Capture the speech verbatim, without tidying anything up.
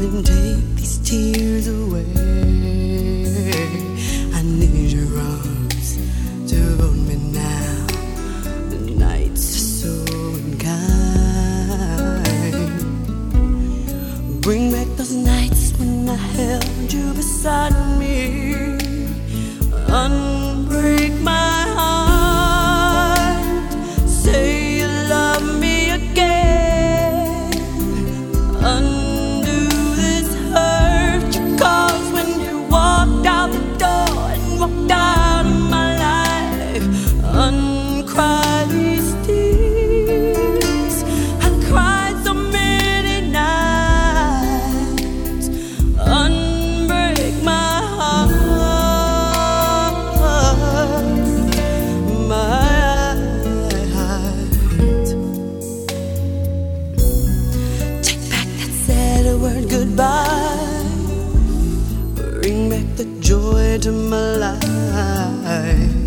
and take these tears away. I need your arms to hold me now. The nights are so unkind. Bring back those nights when I held you beside me. Unbreak my heart. Say you love me again. Undo this hurt you caused when you walked out the door and walked out of my life. Uncry these tears. I cried so many nights. Unbreak my heart. Word goodbye. Bring back the joy to my life.